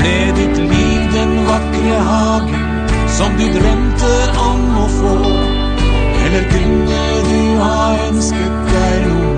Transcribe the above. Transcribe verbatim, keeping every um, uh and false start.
Ble ditt liv den vakre hagen som du drømte om å få? Eller kunne du ha ønsket deg noe